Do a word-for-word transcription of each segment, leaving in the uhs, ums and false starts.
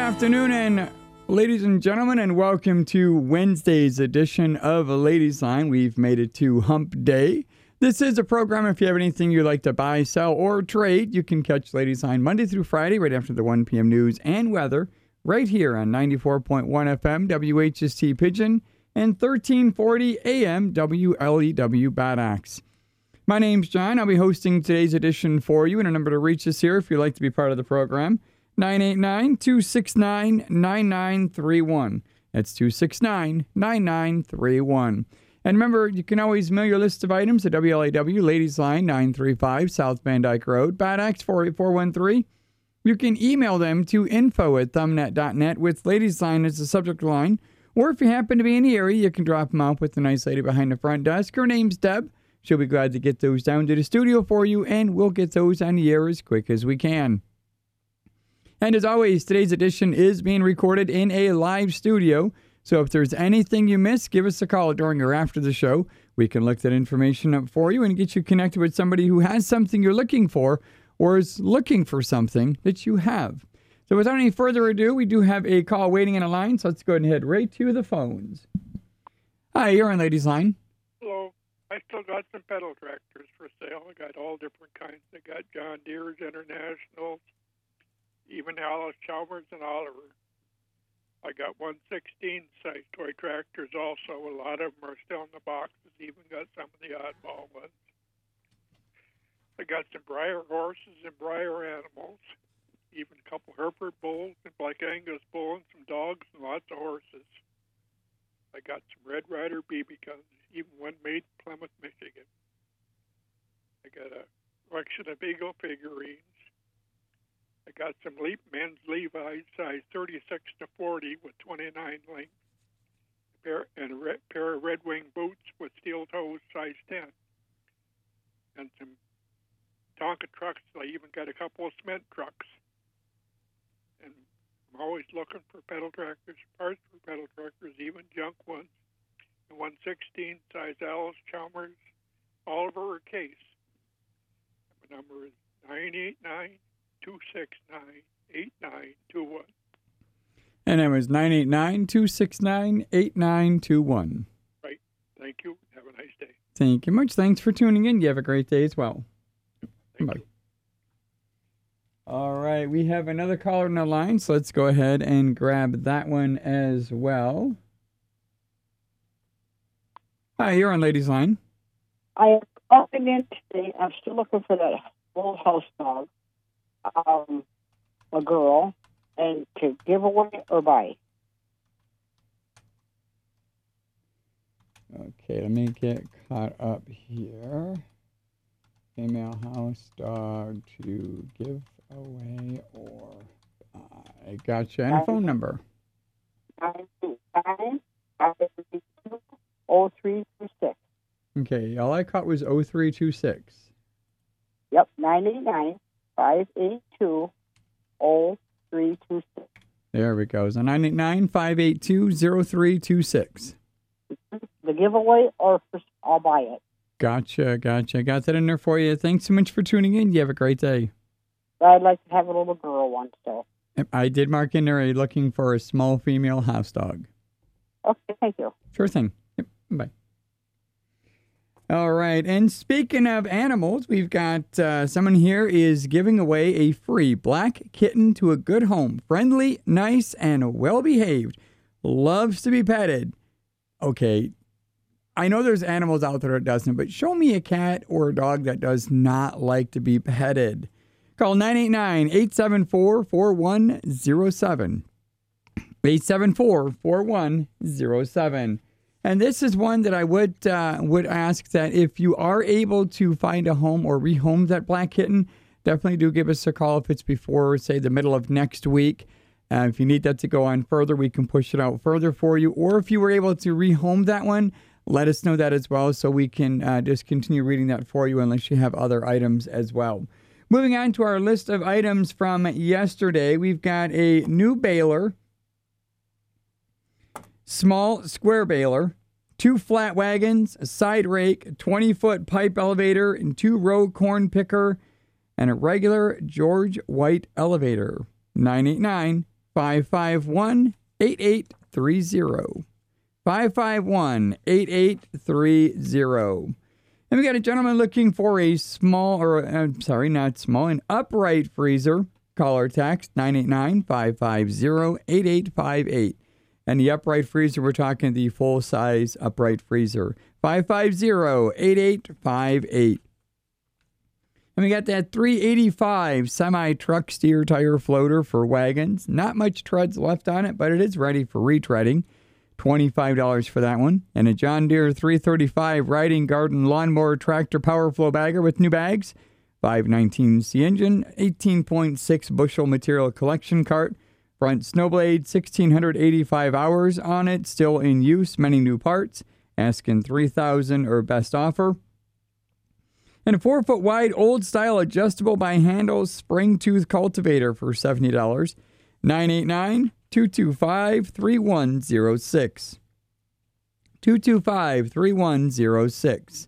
afternoon, and ladies and gentlemen, and welcome to Wednesday's edition of Ladies Line. We've made it to Hump Day. This is a program. If you have anything you'd like to buy, sell, or trade, you can catch Ladies Line Monday through Friday right after the one p.m. news and weather right here on ninety-four point one F M W H S T Pigeon and thirteen forty A M W L E W Bad Axe. My name's John. I'll be hosting today's edition for you, and a number to reach us here if you'd like to be part of the program. nine eight nine, two six nine, nine nine three one. That's two six nine, nine nine three one. And remember, you can always mail your list of items to W L A W, Ladies Line, nine three five South Van Dyke Road, Bad Axe four eight four one three. You can email them to info at thumbnet dot net with Ladies Line as the subject line. Or if you happen to be in the area, you can drop them off with the nice lady behind the front desk. Her name's Deb. She'll be glad to get those down to the studio for you, and we'll get those on the air as quick as we can. And as always, today's edition is being recorded in a live studio. So if there's anything you missed, give us a call during or after the show. We can look that information up for you and get you connected with somebody who has something you're looking for or is looking for something that you have. So without any further ado, we do have a call waiting in a line. So let's go ahead and head right to the phones. Hi, you're on Ladies Line. Hello. I still got some pedal tractors for sale. I got all different kinds. I got John Deere's, Internationals, even Alice Chalmers and Oliver. I got one sixteen size toy tractors also. A lot of them are still in the boxes, even got some of the oddball ones. I got some Breyer horses and Breyer animals, even a couple Hereford bulls and Black Angus bulls, and some dogs and lots of horses. I got some Red Ryder B B guns, even one made in Plymouth, Michigan. I got a collection of Eagle figurines. I got some Leap men's Levi's size thirty-six to forty with twenty-nine links, a pair, and a red, pair of Red Wing boots with steel toes size ten, and some Tonka trucks. I even got a couple of cement trucks. And I'm always looking for pedal tractors, parts for pedal tractors, even junk ones. And one sixteen size Alice Chalmers, Oliver or Case. My number is nine eight nine, two six nine, eight nine two one. And that was nine eight nine, two six nine, eight nine two one. Right. Thank you. Have a nice day. Thank you much. Thanks for tuning in. You have a great day as well. Thank Bye. you. All right. We have another caller on the line, so let's go ahead and grab that one as well. Hi, you're on Ladies Line. I am calling in today. I'm still looking for that old house dog, um, a girl, and to give away or buy. Okay, let me get caught up here. Female house dog to give away or buy. Gotcha. And a phone number. nine two nine, five eight two, oh three two six. Okay, all I caught was oh three two six. Yep, nine eight nine, five eight two, oh three two six. There we go. So nine eight nine, five eight two, oh three two six. The giveaway or for, I'll buy it. Gotcha, gotcha. Got that in there for you. Thanks so much for tuning in. You have a great day. I'd like to have a little girl one, so. I did mark in there looking for a small female house dog. Okay, thank you. Sure thing. Yep, bye. All right, and speaking of animals, we've got uh, someone here is giving away a free black kitten to a good home. Friendly, nice, and well-behaved. Loves to be petted. Okay, I know there's animals out there that doesn't, but show me a cat or a dog that does not like to be petted. Call nine eight nine, eight seven four, four one zero seven. eight seven four, four one zero seven. And this is one that I would uh, would ask that if you are able to find a home or rehome that black kitten, definitely do give us a call if it's before, say, the middle of next week. Uh, if you need that to go on further, we can push it out further for you. Or if you were able to rehome that one, let us know that as well so we can uh, just continue reading that for you unless you have other items as well. Moving on to our list of items from yesterday, we've got a new baler, small square baler, two flat wagons, a side rake, twenty-foot pipe elevator, and two-row corn picker, and a regular George White elevator. nine eight nine, five five one, eight eight three zero. five five one, eight eight three zero. And we got a gentleman looking for a small, or I'm sorry, not small, an upright freezer. Call or text nine eight nine, five five zero, eight eight five eight. And the upright freezer, we're talking the full-size upright freezer. five five zero, eight eight five eight. And we got that three eighty-five semi-truck steer tire floater for wagons. Not much treads left on it, but it is ready for retreading. twenty-five dollars for that one. And a John Deere three thirty-five riding garden lawnmower tractor power flow bagger with new bags. five nineteen C engine, eighteen point six bushel material collection cart. Front snowblade, one thousand six hundred eighty-five hours on it. Still in use, many new parts. Asking three thousand dollars or best offer. And a four foot wide old style adjustable by handle spring tooth cultivator for seventy dollars. nine eight nine, two two five, three one zero six. two two five, three one zero six.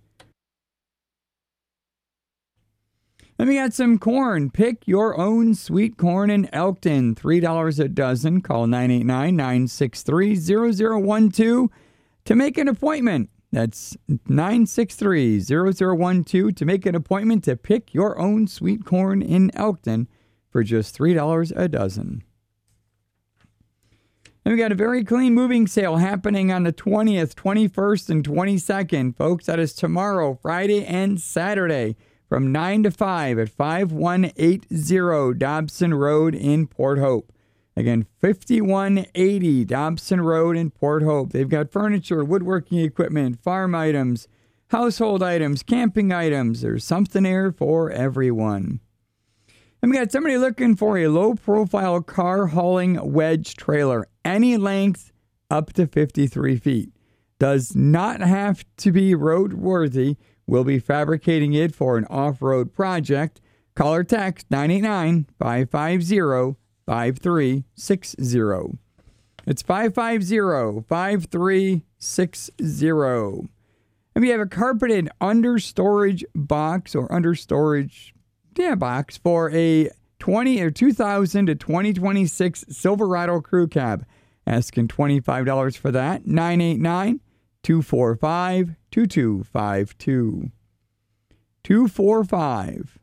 Then we got some corn. Pick your own sweet corn in Elkton. three dollars a dozen. Call nine eight nine, nine six three, zero zero one two to make an appointment. That's nine six three, zero zero one two to make an appointment to pick your own sweet corn in Elkton for just three dollars a dozen. And we got a very clean moving sale happening on the twentieth, twenty-first, and twenty-second. Folks, that is tomorrow, Friday, and Saturday from nine to five at five one eight zero Dobson Road in Port Hope. Again, fifty-one eighty Dobson Road in Port Hope. They've got furniture, woodworking equipment, farm items, household items, camping items. There's something there for everyone. And we got somebody looking for a low-profile car hauling wedge trailer, any length up to fifty-three feet. Does not have to be roadworthy. We'll be fabricating it for an off-road project. Call or text nine eight nine, five five zero, five three six zero. It's five five zero, five three six zero. And we have a carpeted under storage box or under storage yeah, box for a twenty or two thousand to twenty twenty-six Silverado crew cab. Asking twenty-five dollars for that. nine eight nine, two four five, two two five two. two four five,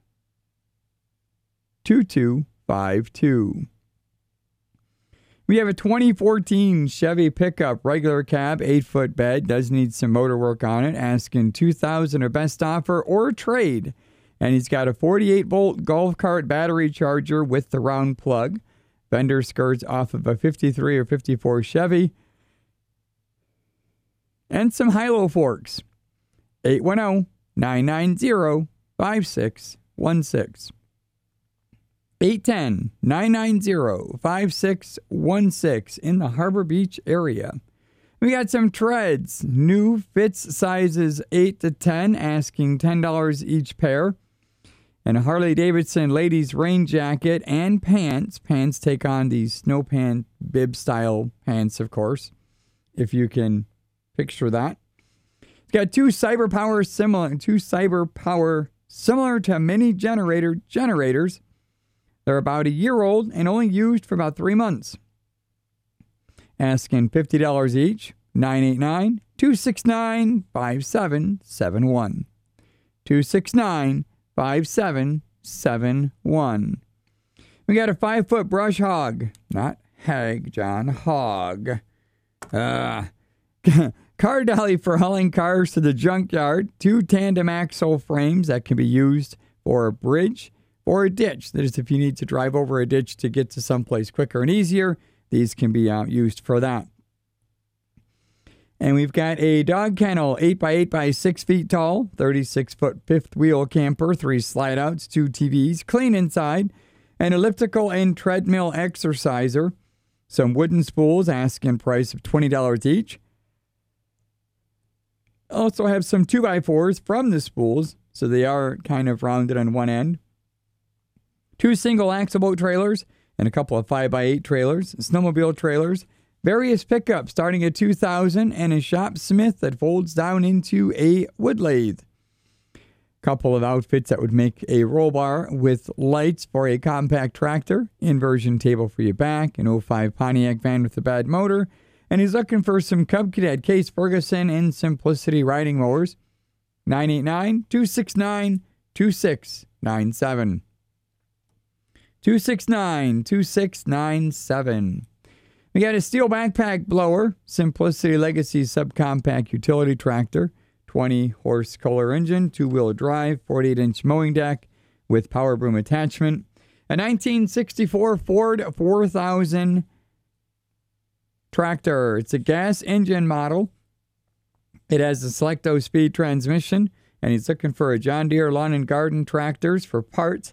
two two five two. We have a twenty fourteen Chevy pickup, regular cab, eight foot bed. Does need some motor work on it. Asking two thousand dollars or best offer or trade. And he's got a forty-eight volt golf cart battery charger with the round plug. Fender skirts off of a fifty-three or fifty-four Chevy. And some high-low forks. eight one zero, nine nine zero, five six one six. eight one zero, nine nine zero, five six one six in the Harbor Beach area. We got some treads. New fits sizes eight to ten, asking ten dollars each pair. And a Harley-Davidson ladies rain jacket and pants. Pants take on these snow pant bib style pants, of course, if you can picture that. It's got two cyber power similar, two cyber power similar to mini generator generators. They're about a year old and only used for about three months. Asking fifty dollars each. nine eight nine, two six nine, five seven seven one. two six nine, five seven seven one. We got a five-foot brush hog. Not hag, John. Hog. Uh, car dolly for hauling cars to the junkyard. Two tandem axle frames that can be used for a bridge or a ditch. That is if you need to drive over a ditch to get to someplace quicker and easier. These can be uh, used for that. And we've got a dog kennel, eight by eight by six feet tall, thirty-six foot fifth wheel camper, three slide outs, two T Vs, clean inside, an elliptical and treadmill exerciser, some wooden spools, asking price of twenty dollars each. Also have some two by fours from the spools, so they are kind of rounded on one end. Two single axle boat trailers and a couple of five by eight trailers, snowmobile trailers, various pickups starting at two thousand dollars and a shop smith that folds down into a wood lathe. Couple of outfits that would make a roll bar with lights for a compact tractor, inversion table for your back, an oh five Pontiac van with a bad motor, and he's looking for some Cub Cadet Case Ferguson and Simplicity riding mowers. nine eight nine, two six nine, two six nine seven. two six nine, two six nine seven. We got a steel backpack blower, Simplicity Legacy subcompact utility tractor, twenty horse Kohler engine, two-wheel drive, forty-eight inch mowing deck with power broom attachment. A nineteen sixty-four Ford four thousand tractor. It's a gas engine model. It has a Selecto speed transmission, and he's looking for a John Deere lawn and garden tractors for parts.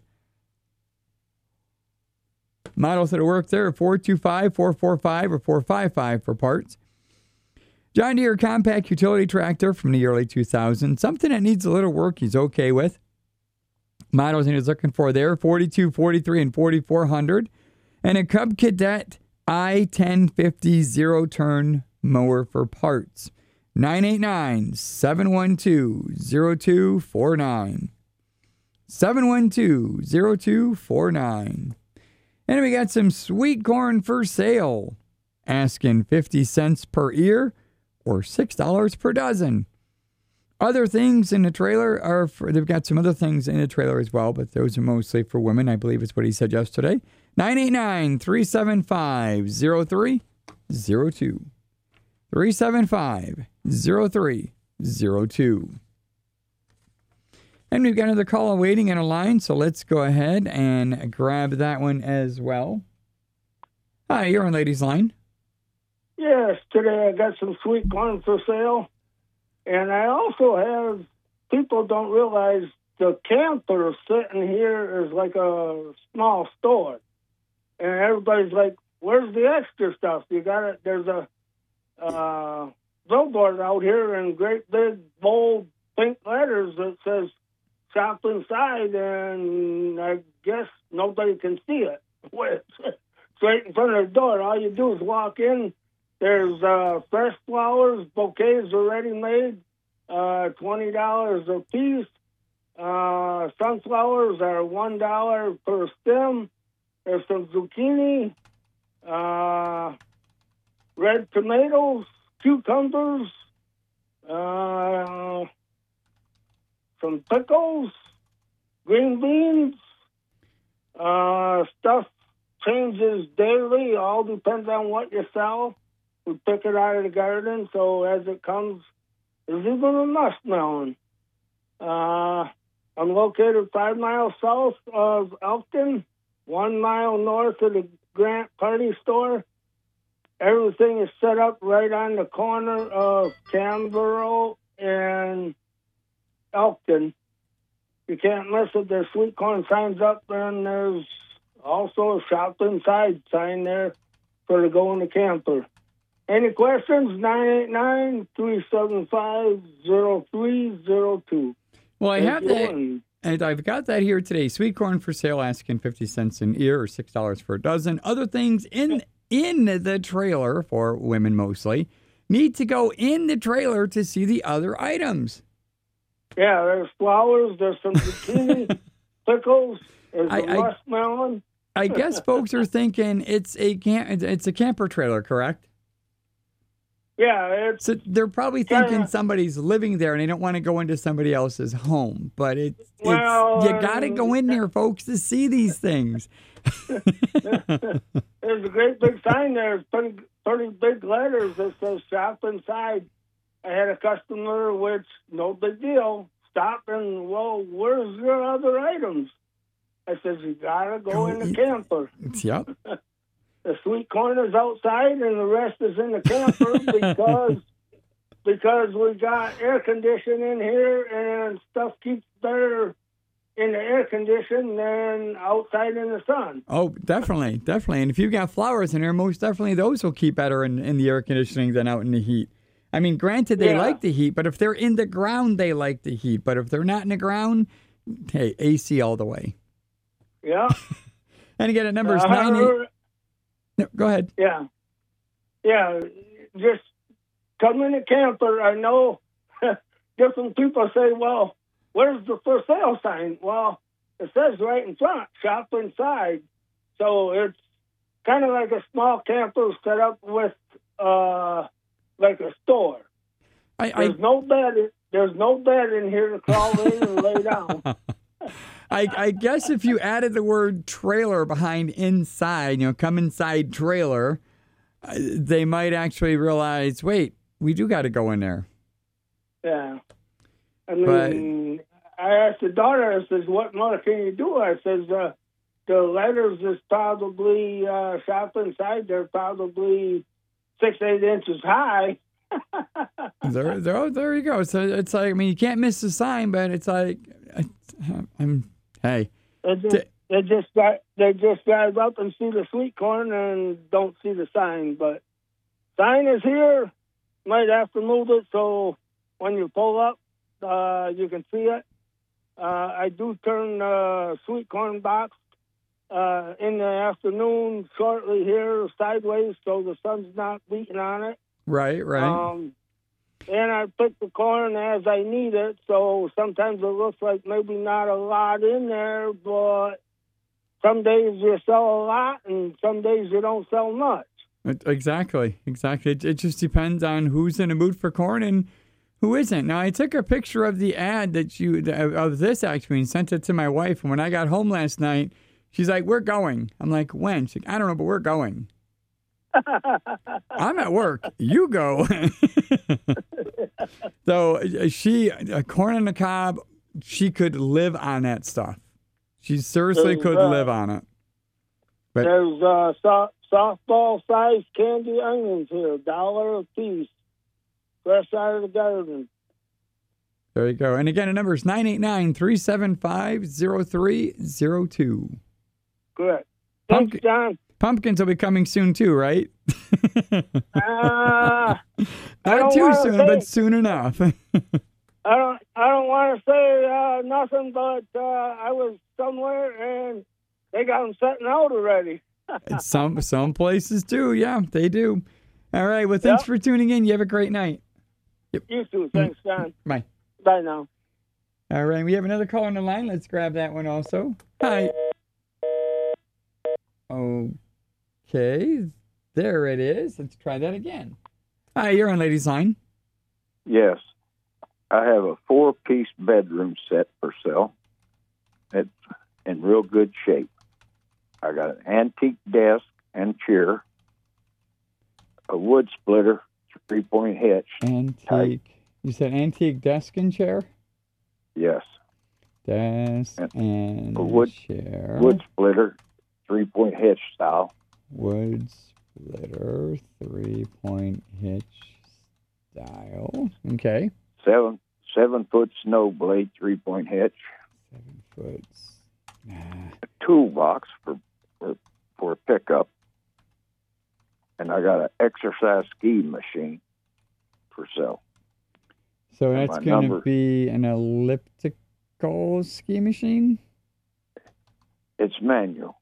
Models that work there are four two five, four four five, or four five five for parts. John Deere compact utility tractor from the early two thousands. Something that needs a little work he's okay with. Models he's looking for there, forty-two, forty-three, and forty-four hundred. And a Cub Cadet I ten fifty zero-turn mower for parts. nine eight nine, seven one two, zero two four nine. seven one two, zero two four nine. And we got some sweet corn for sale. Asking fifty cents per ear or six dollars per dozen. Other things in the trailer are for, they've got some other things in the trailer as well, but those are mostly for women, I believe is what he said yesterday. nine eight nine, three seven five, zero three zero two. three seven five, zero three zero two. And we've got another caller waiting in a line, so let's go ahead and grab that one as well. Hi, you're on Ladies Line. Yes, today I got some sweet corn for sale. And I also have, people don't realize the camper sitting here is like a small store. And everybody's like, where's the extra stuff? You got it. There's a uh, billboard out here in great big, bold, pink letters that says shop inside, and I guess nobody can see it. It's right in front of the door. All you do is walk in. There's uh, fresh flowers, bouquets already made, uh, twenty dollars a piece. Uh, sunflowers are one dollar per stem. There's some zucchini, uh, red tomatoes, cucumbers, uh, some pickles, green beans. Uh, stuff changes daily. All depends on what you sell. We pick it out of the garden, so as it comes, there's even a muskmelon. Uh, I'm located five miles south of Elkton, one mile north of the Grant Party Store. Everything is set up right on the corner of Canberra and Elkton. You can't miss it. There's sweet corn signs up, and there's also a shop inside sign there for to go in the camper. Any questions? nine eight nine, three seven five, zero three zero two. Well, I have that, and I've got that here today. Sweet corn for sale, asking fifty cents an ear or six dollars for a dozen. Other things in in the trailer, for women mostly, need to go in the trailer to see the other items. Yeah, there's flowers, there's some zucchini, pickles, there's I, a muskmelon. I, I guess folks are thinking it's a camp, it's a camper trailer, correct? Yeah, it's, so they're probably thinking yeah. somebody's living there and they don't want to go into somebody else's home. But it's, it's well, you got to go in there, folks, to see these things. There's a great big sign there. It's pretty, pretty big letters that says shop inside. I had a customer, which, no big deal, stop and, well, where's your other items? I said, you got to go, go in the camper. Yep. The sweet corn is outside and the rest is in the camper because because we got air conditioning in here and stuff keeps better in the air condition than outside in the sun. Oh, definitely, definitely. And if you've got flowers in there, most definitely those will keep better in, in the air conditioning than out in the heat. I mean, granted, they yeah. like the heat, but if they're in the ground, they like the heat. But if they're not in the ground, hey, A C all the way. Yeah. And again, at numbers uh, nine eight. No, go ahead. Yeah. Yeah. Just come in a camper. I know different people say, well, where's the for sale sign? Well, it says right in front, shop inside. So it's kind of like a small camper set up with uh, like a store. I, There's I, no bed. There's no bed in here to crawl in and lay down. I, I guess if you added the word trailer behind inside, you know, come inside trailer, uh, they might actually realize, wait, we do got to go in there. Yeah. I mean, but, I asked the daughter, I says, what more can you do? I says, uh, the letters is probably, uh, shop inside, they're probably six, eight inches high. there, there, there you go. So it's like, I mean, you can't miss the sign, but it's like, I, I'm, hey. They just, they just got, they just drive up and see the sweet corn and don't see the sign. But sign is here. Might have to move it so when you pull up, uh, you can see it. Uh, I do turn the sweet corn box uh, in the afternoon shortly here sideways so the sun's not beating on it. Right, right. Um, and I pick the corn as I need it, so sometimes it looks like maybe not a lot in there, but some days you sell a lot and some days you don't sell much. Exactly, exactly. It, it just depends on who's in the mood for corn and who isn't. Now, I took a picture of the ad that you, of this actually, and sent it to my wife, and when I got home last night, she's like, we're going. I'm like, when? She's like, I don't know, but we're going. I'm at work. You go. So she, uh, corn on the cob, she could live on that stuff. She seriously There's, could uh, live on it. But, There's uh, so- softball-sized candy onions here, dollar a piece, fresh out of the garden. there you go. And again, the number is nine eight nine, three seven five, zero three zero two. Correct. Thanks, Pumpkin- John. Pumpkins will be coming soon too, right? Uh, Not too wanna soon, say- but soon enough. I don't. I don't want to say uh, nothing, but uh, I was somewhere and they got them setting out already. some some places do, yeah, they do. All right, well, thanks Yep. for tuning in. You have a great night. You too. Thanks, John. Bye. Bye now. All right, we have another call on the line. Let's grab that one also. Hi. Okay, there it is. Let's try that again. Hi, you're on Ladies Line. Yes. I have a four-piece bedroom set for sale. It's in real good shape. I got an antique desk and chair, a wood splitter, three-point hitch. Antique. Tight. You said antique desk and chair? Yes. Desk And and a wood- chair. Wood splitter, three-point hitch style. Wood splitter, three-point hitch style. Okay. Seven seven-foot snow blade, three-point hitch. Seven foot. Ah, A toolbox for, for, for a pickup. And I got an exercise ski machine for sale. so And that's my going to number- be an elliptical ski machine? It's manual.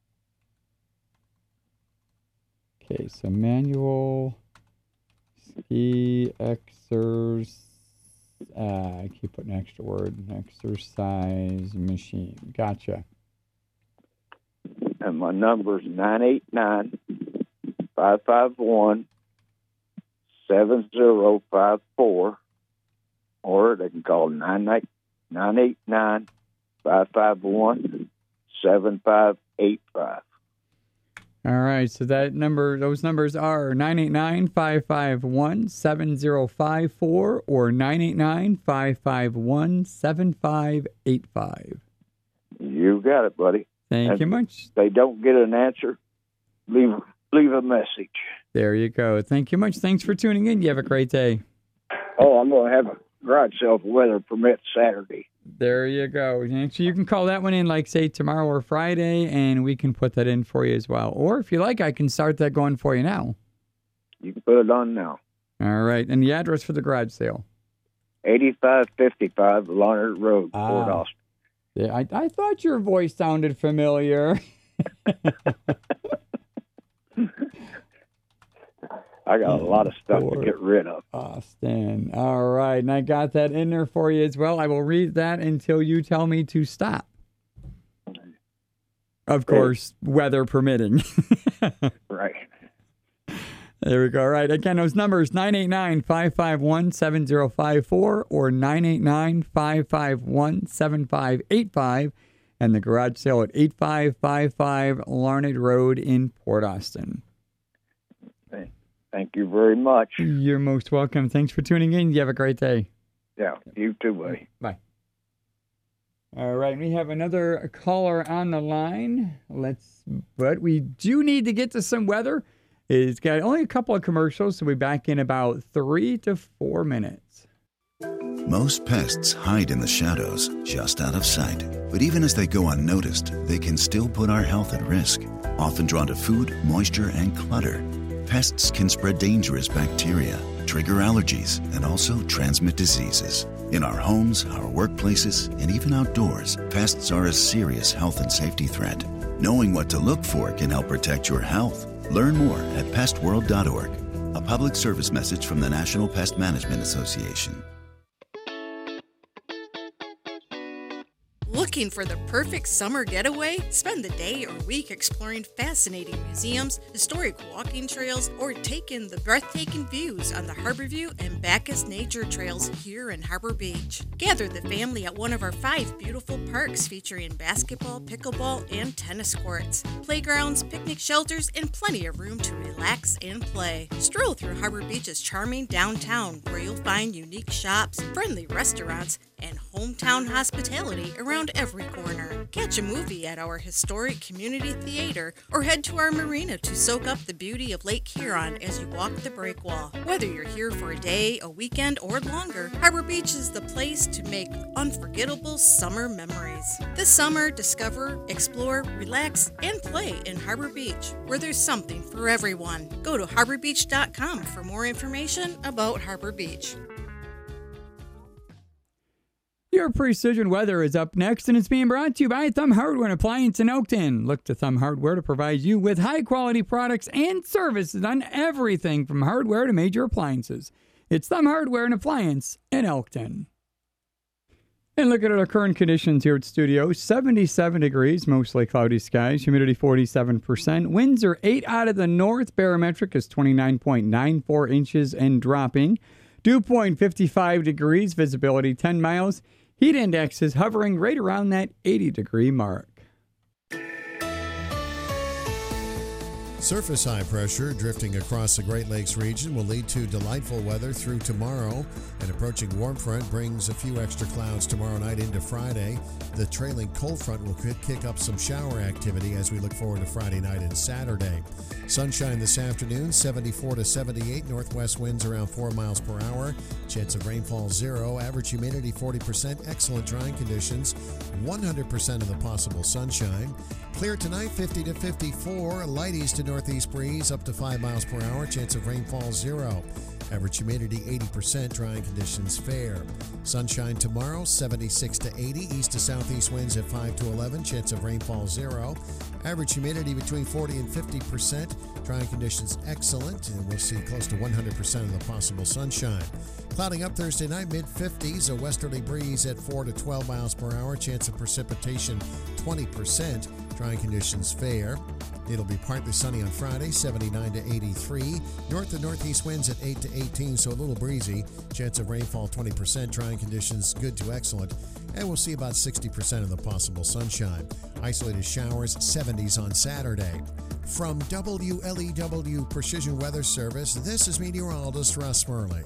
Okay, so manual ski exercise. Uh, I keep putting an extra word. Exercise machine. Gotcha. And my number is nine eight nine, five five one, seven zero five four, or they can call nine eight nine, five five one, seven five eight five. All right, so that number, those numbers are nine eight nine, five five one, seven zero five four or nine eight nine, five five one, seven five eight five. You got it, buddy. Thank And you much. If they don't get an answer, leave leave a message. There you go. Thank you much. Thanks for tuning in. You have a great day. Oh, I'm going to have a garage sale if weather permits Saturday. There you go. And so you can call that one in, like, say, tomorrow or Friday, and we can put that in for you as well. Or if you like, I can start that going for you now. You can put it on now. All right. And the address for the garage sale. eighty-five fifty-five Larned Road, Ah. Fort Austin. Yeah, I, I thought your voice sounded familiar. I got a lot of stuff For to get rid of. Austin. All right. And I got that in there for you as well. I will read that until you tell me to stop. Of course, weather permitting. Right. There we go. All right. Again, those numbers, nine eight nine, five five one, seven zero five four or nine eight nine, five five one, seven five eight five. And the garage sale at eight five five five Larned Road in Port Austin. Thank you very much. You're most welcome. Thanks for tuning in. You have a great day. Yeah, you too, buddy. Bye. All right, we have another caller on the line. Let's, but we do need to get to some weather. It's got only a couple of commercials, so we'll be back in about three to four minutes. Most pests hide in the shadows, just out of sight. But even as they go unnoticed, they can still put our health at risk. Often drawn to food, moisture, and clutter, pests can spread dangerous bacteria, trigger allergies, and also transmit diseases. In our homes, our workplaces, and even outdoors, pests are a serious health and safety threat. Knowing what to look for can help protect your health. Learn more at pest world dot org. A public service message from the National Pest Management Association. Looking for the perfect summer getaway? Spend the day or week exploring fascinating museums, historic walking trails, or take in the breathtaking views on the Harborview and Bacchus Nature Trails here in Harbor Beach. Gather the family at one of our five beautiful parks featuring basketball, pickleball, and tennis courts, playgrounds, picnic shelters, and plenty of room to relax and play. Stroll through Harbor Beach's charming downtown, where you'll find unique shops, friendly restaurants, and hometown hospitality around every corner. Catch a movie at our historic community theater or head to our marina to soak up the beauty of Lake Huron as you walk the breakwall. Whether you're here for a day, a weekend, or longer, Harbor Beach is the place to make unforgettable summer memories. This summer, discover, explore, relax, and play in Harbor Beach, where there's something for everyone. Go to harbor beach dot com for more information about Harbor Beach. Your Precision Weather is up next, and it's being brought to you by Thumb Hardware and Appliance in Oakton. Look to Thumb Hardware to provide you with high-quality products and services on everything from hardware to major appliances. It's Thumb Hardware and Appliance in Elkton. And look at our current conditions here at studio. seventy-seven degrees, mostly cloudy skies, humidity forty-seven percent. Winds are eight out of the north. Barometric is twenty-nine point nine four inches and dropping. Dew point fifty-five degrees, visibility ten miles. Heat index is hovering right around that eighty degree mark. Surface high pressure drifting across the Great Lakes region will lead to delightful weather through tomorrow. An approaching warm front brings a few extra clouds tomorrow night into Friday. The trailing cold front will kick up some shower activity as we look forward to Friday night and Saturday. Sunshine this afternoon, seventy-four to seventy-eight. Northwest winds around four miles per hour. Chance of rainfall zero. Average humidity forty percent. Excellent drying conditions. one hundred percent of the possible sunshine. Clear tonight, fifty to fifty-four. Light east to northeast breeze up to five miles per hour. Chance of rainfall zero. Average humidity eighty percent. Drying conditions fair. Sunshine tomorrow, seventy-six to eighty. East to southeast winds at five to eleven. Chance of rainfall zero. Average humidity between forty and fifty percent. Drying conditions excellent, and we'll see close to one hundred percent of the possible sunshine. Clouding up Thursday night, mid fifties. A westerly breeze at four to twelve miles per hour. Chance of precipitation twenty percent. Drying conditions fair. It'll be partly sunny on Friday, seventy-nine to eighty-three. North and northeast winds at eight to eighteen, so a little breezy. Chance of rainfall twenty percent. Drying conditions good to excellent. And we'll see about sixty percent of the possible sunshine. Isolated showers, seventies on Saturday. From W L E W Precision Weather Service, this is meteorologist Russ Murley.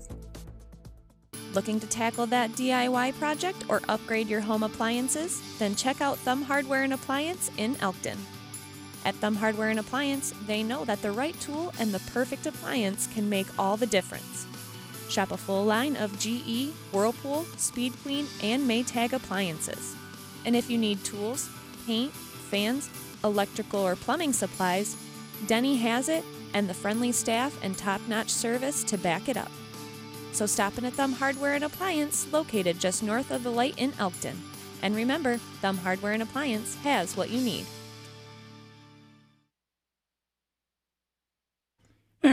Looking to tackle that D I Y project or upgrade your home appliances? Then check out Thumb Hardware and Appliance in Elkton. At Thumb Hardware and Appliance, they know that the right tool and the perfect appliance can make all the difference. Shop a full line of G E, Whirlpool, Speed Queen, and Maytag appliances. And if you need tools, paint, fans, electrical or plumbing supplies, Denny has it and the friendly staff and top-notch service to back it up. So stop in at Thumb Hardware and Appliance, located just north of the light in Elkton. And remember, Thumb Hardware and Appliance has what you need. And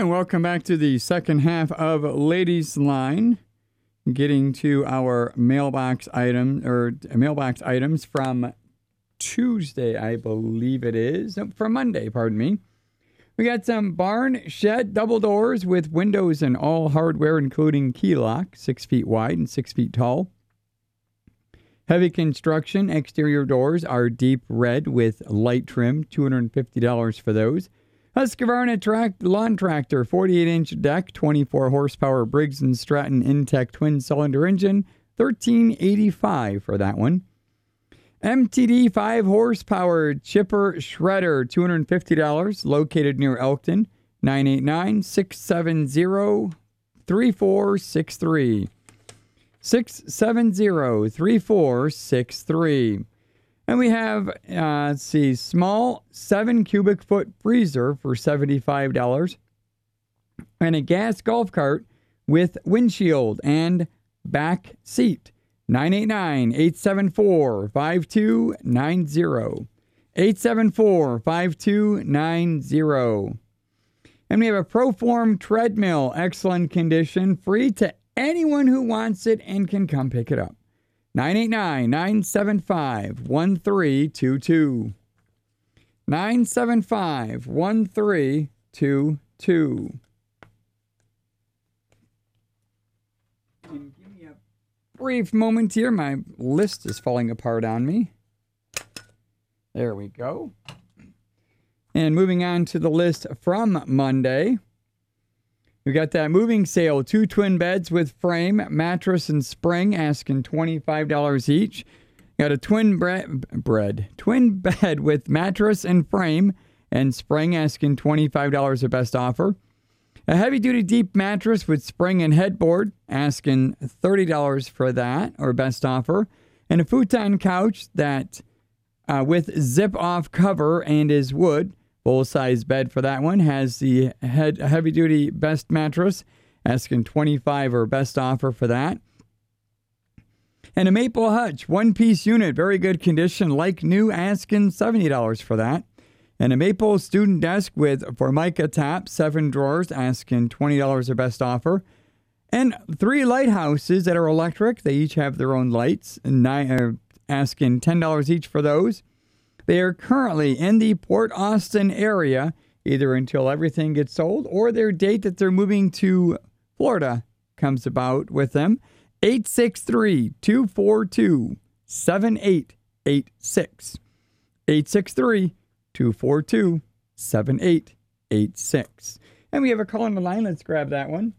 And welcome back to the second half of Ladies Line. Getting to our mailbox item or mailbox items from Tuesday, I believe it is. No, from Monday, pardon me. We got some barn shed double doors with windows and all hardware, including key lock, six feet wide and six feet tall. Heavy construction exterior doors are deep red with light trim, two hundred fifty dollars for those. Husqvarna track, lawn tractor, forty-eight inch deck, twenty-four horsepower Briggs and Stratton Intech twin-cylinder engine, thirteen eighty-five for that one. M T D five horsepower chipper shredder, two hundred fifty dollars, located near Elkton, nine eight nine, six seven zero, three four six three. six seven zero, three four six three. And we have, uh, let's see, small seven cubic foot freezer for seventy-five dollars. And a gas golf cart with windshield and back seat. nine eight nine, eight seven four, five two nine zero. eight seven four, five two nine zero. And we have a Proform treadmill, excellent condition, free to anyone who wants it and can come pick it up. nine eight nine, nine seven five, one three two two. nine seven five, one three two two. Give me a brief moment here. My list is falling apart on me. There we go. And moving on to the list from Monday. We got that moving sale, two twin beds with frame, mattress, and spring, asking twenty-five dollars each. Got a twin bre- bread, twin bed with mattress and frame and spring, asking twenty-five dollars a best offer. A heavy-duty deep mattress with spring and headboard, asking thirty dollars for that, or best offer. And a futon couch that uh, with zip-off cover and is wood. Full-size bed for that one. Has the head heavy-duty best mattress. Asking twenty-five dollars or best offer for that. And a maple hutch, one-piece unit, very good condition, like new, asking seventy dollars for that. And a maple student desk with Formica top, seven drawers, asking twenty dollars or best offer. And three lighthouses that are electric. They each have their own lights. And nine, uh, asking ten dollars each for those. They are currently in the Port Austin area, either until everything gets sold or their date that they're moving to Florida comes about with them. eight six three, two four two, seven eight eight six. eight six three, two four two, seven eight eight six. And we have a call on the line. Let's grab that one.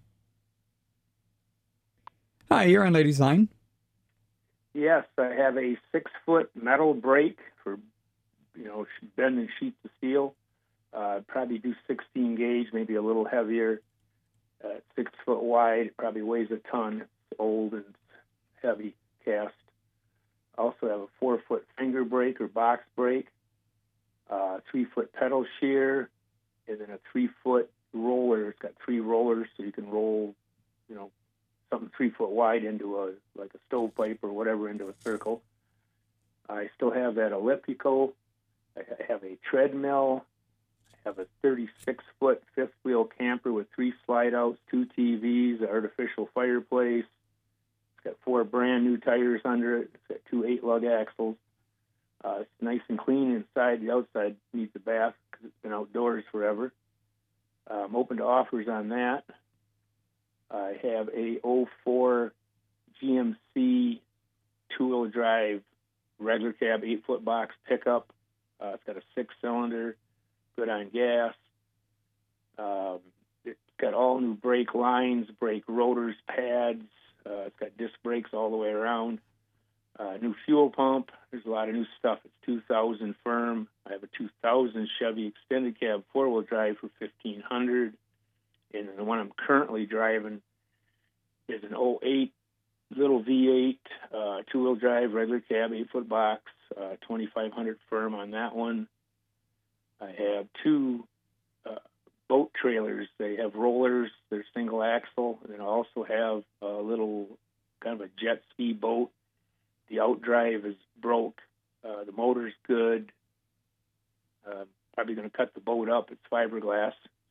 Hi, you're on Ladies Line. Yes, I have a six-foot metal brake for, you know, bending sheets of steel. Uh, probably do sixteen gauge, maybe a little heavier. Uh, six foot wide, it probably weighs a ton. It's old and heavy cast. I also have a four foot finger brake or box brake, uh, three foot pedal shear, and then a three foot roller. It's got three rollers, so you can roll, you know, something three foot wide into a like a stovepipe or whatever into a circle. I still have that elliptical. I have a treadmill. I have a thirty-six foot fifth wheel camper with three slide outs, two T Vs, an artificial fireplace. It's got four brand new tires under it. It's got two eight lug axles. Uh, it's nice and clean inside. The outside needs a bath because it's been outdoors forever. Uh, I'm open to offers on that. I have a oh four G M C two-wheel drive regular cab eight foot box pickup. Uh, it's got a six-cylinder, good on gas. Um, it's got all new brake lines, brake rotors, pads. Uh, it's got disc brakes all the way around. Uh, new fuel pump. There's a lot of new stuff. It's two thousand firm. I have a two thousand Chevy extended cab four-wheel drive for fifteen hundred dollars. And the one I'm currently driving is an oh eight little V eight uh, two-wheel drive, regular cab, eight-foot box, uh, twenty-five hundred firm on that one. I have two uh, boat trailers. They have rollers. They're single axle. And then I also have a little kind of a jet ski boat. The outdrive is broke. Uh, the motor's good. Uh, probably going to cut the boat up. It's fiberglass,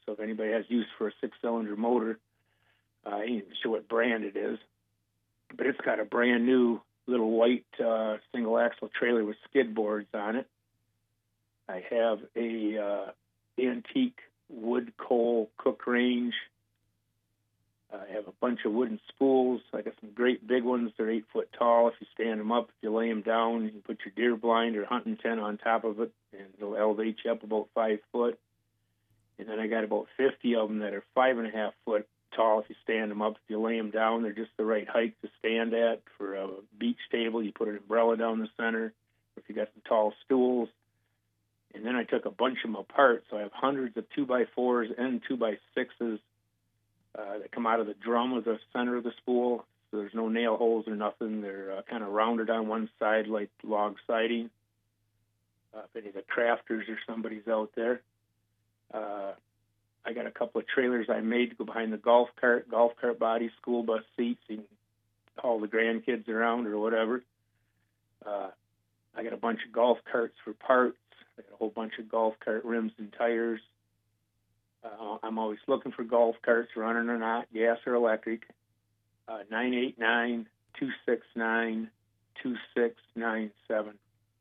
So if anybody has use for a six-cylinder motor, uh, I ain't sure what brand it is, but it's got a brand new little white uh, single axle trailer with skid boards on it. I have a uh, antique wood coal cook range. I have a bunch of wooden spools. I got some great big ones. They're eight foot tall. If you stand them up, if you lay them down, you can put your deer blind or hunting tent on top of it, and they'll elevate you up about five foot. And then I got about fifty of them that are five and a half foot tall. If you stand them up, if you lay them down, they're just the right height to stand at. For a beach table, you put an umbrella down the center. If you got some tall stools. And then I took a bunch of them apart, so I have hundreds of two by fours and two by sixes uh, that come out of the drum of the center of the spool. So there's no nail holes or nothing. They're uh, kind of rounded on one side like log siding. Uh, if any of the crafters or somebody's out there. Uh, I got a couple of trailers I made to go behind the golf cart, golf cart body, school bus seats, so you can haul the grandkids around or whatever. Uh, I got a bunch of golf carts for parts. I got a whole bunch of golf cart rims and tires. Uh, I'm always looking for golf carts, running or not, gas or electric. Uh, nine eight nine, two six nine, two six nine seven.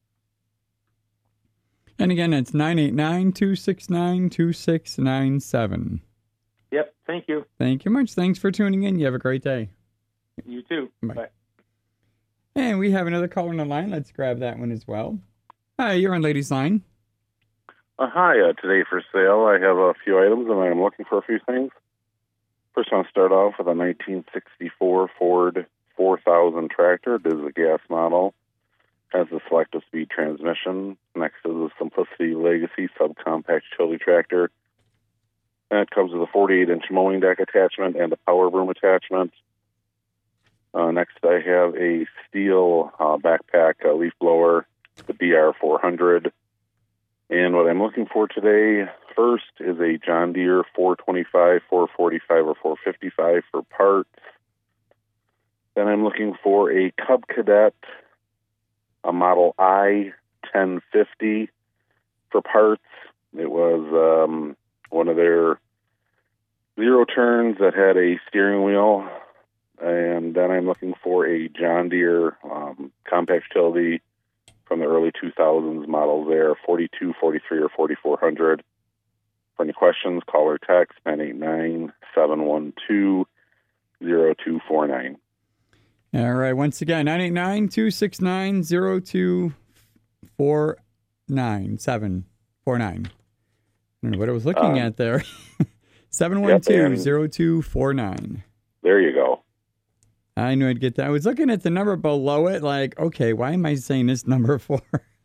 And again, it's nine eight nine, two six nine, two six nine seven. Yep, thank you. Thank you much. Thanks for tuning in. You have a great day. You too. Bye. Bye. And we have another caller on the line. Let's grab that one as well. Hi, you're on Ladies Line. Uh, hi, uh, today for sale, I have a few items and I'm looking for a few things. First, I want to start off with a nineteen sixty-four Ford four thousand tractor. It is a gas model. Has a selective speed transmission. Next is the Simplicity Legacy subcompact utility tractor. And it comes with a forty-eight inch mowing deck attachment and a power broom attachment. Uh, next, I have a steel uh, backpack uh, leaf blower, the B R four hundred. And what I'm looking for today, first, is a John Deere four twenty-five, four forty-five, or four fifty-five for parts. Then I'm looking for a Cub Cadet, a Model I ten fifty for parts. It was um, one of their zero turns that had a steering wheel. And then I'm looking for a John Deere um, compact utility from the early two thousands models there, forty-two, forty-three, or forty-four hundred. For any questions, call or text nine eight nine, seven one two, zero two four nine. All right. Once again, nine eight nine, two six nine, zero two four nine, seven four nine. I don't know what I was looking um, at there. seven one two, zero two four nine. There you go. I knew I'd get that. I was looking at the number below it like, okay, why am I saying this number for?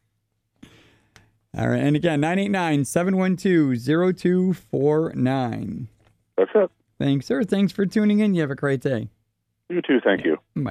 All right. And again, nine eight nine, seven one two, zero two four nine. That's it. Thanks, sir. Thanks for tuning in. You have a great day. You too. Thank you. Bye.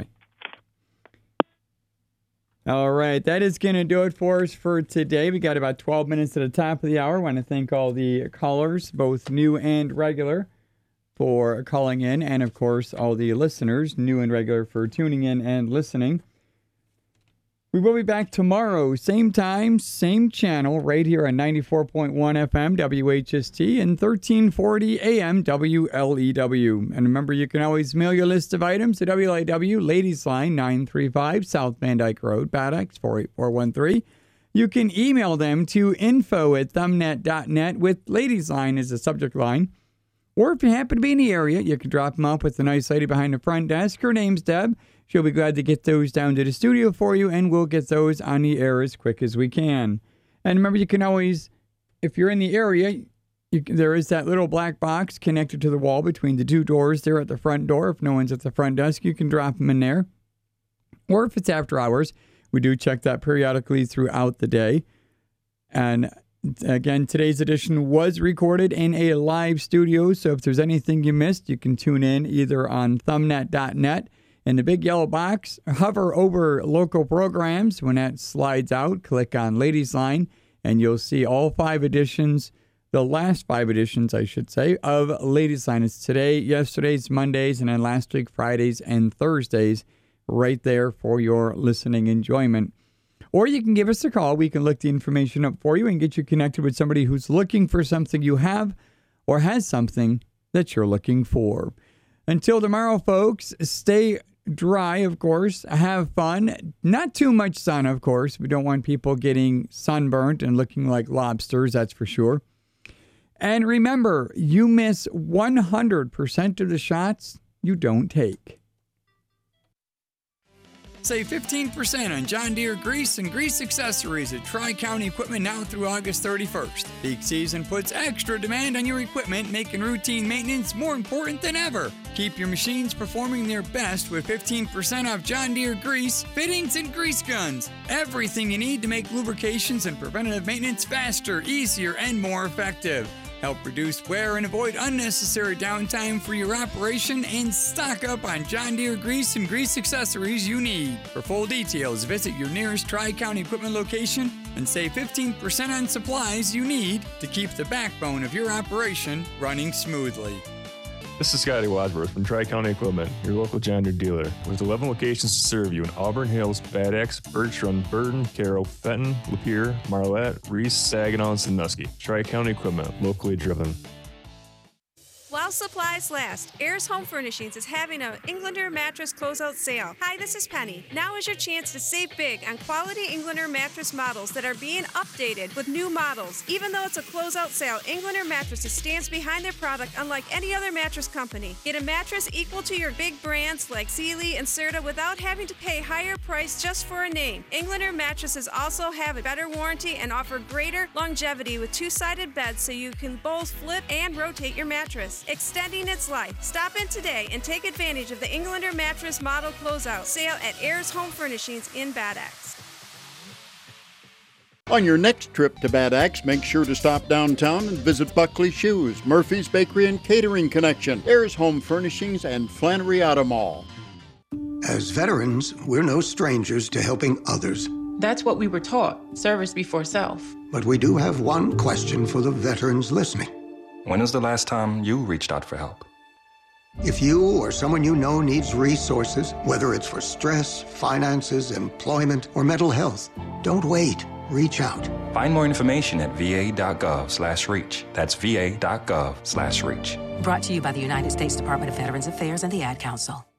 All right. That is going to do it for us for today. We got about twelve minutes at the top of the hour. I want to thank all the callers, both new and regular, for calling in, and of course all the listeners, new and regular, for tuning in and listening. We will be back tomorrow, same time, same channel, right here on ninety-four point one F M W H S T and thirteen forty A M W L E W. And remember, you can always mail your list of items to W L A W, Ladies Line, nine three five South Van Dyke Road, Bad Axe, four eight four one three. You can email them to info at thumbnet dot net with Ladies Line as the subject line. Or if you happen to be in the area, you can drop them off with the nice lady behind the front desk. Her name's Deb. She'll be glad to get those down to the studio for you, and we'll get those on the air as quick as we can. And remember, you can always, if you're in the area, you, there is that little black box connected to the wall between the two doors there at the front door. If no one's at the front desk, you can drop them in there. Or if it's after hours, we do check that periodically throughout the day. And again, today's edition was recorded in a live studio, so if there's anything you missed, you can tune in either on thumbnet dot net. In the big yellow box, hover over local programs. When that slides out, click on Ladies Line, and you'll see all five editions, the last five editions, I should say, of Ladies Line. It's today, yesterday's, Mondays, and then last week, Fridays and Thursdays, right there for your listening enjoyment. Or you can give us a call. We can look the information up for you and get you connected with somebody who's looking for something you have or has something that you're looking for. Until tomorrow, folks, stay dry, of course. Have fun. Not too much sun, of course. We don't want people getting sunburnt and looking like lobsters, that's for sure. And remember, you miss one hundred percent of the shots you don't take. Save fifteen percent on John Deere grease and grease accessories at Tri-County Equipment now through August thirty-first. Peak season puts extra demand on your equipment, making routine maintenance more important than ever. Keep your machines performing their best with fifteen percent off John Deere grease, fittings, and grease guns. Everything you need to make lubrications and preventative maintenance faster, easier, and more effective. Help reduce wear and avoid unnecessary downtime for your operation, and stock up on John Deere grease and grease accessories you need. For full details, visit your nearest Tri-County Equipment location and save fifteen percent on supplies you need to keep the backbone of your operation running smoothly. This is Scotty Wadsworth from Tri-County Equipment, your local John Deere dealer. With eleven locations to serve you in Auburn Hills, Bad Axe, Birch Run, Burton, Carroll, Fenton, Lapeer, Marlette, Reese, Saginaw, and Sandusky. Tri-County Equipment, locally driven. While supplies last, Ayers Home Furnishings is having an Englander mattress closeout sale. Hi, this is Penny. Now is your chance to save big on quality Englander mattress models that are being updated with new models. Even though it's a closeout sale, Englander Mattresses stands behind their product unlike any other mattress company. Get a mattress equal to your big brands like Sealy and Serta without having to pay higher price just for a name. Englander Mattresses also have a better warranty and offer greater longevity with two-sided beds so you can both flip and rotate your mattress, extending its life. Stop in today and take advantage of the Englander mattress model closeout sale at Ayers Home Furnishings in Bad Axe. On your next trip to Bad Axe, make sure to stop downtown and visit Buckley Shoes, Murphy's Bakery and Catering Connection, Ayers Home Furnishings, and Flannery Auto Mall. As veterans, we're no strangers to helping others. That's what we were taught, service before self. But we do have one question for the veterans listening. When was the last time you reached out for help? If you or someone you know needs resources, whether it's for stress, finances, employment, or mental health, don't wait. Reach out. Find more information at va.gov slash reach. That's va.gov slash reach. Brought to you by the United States Department of Veterans Affairs and the Ad Council.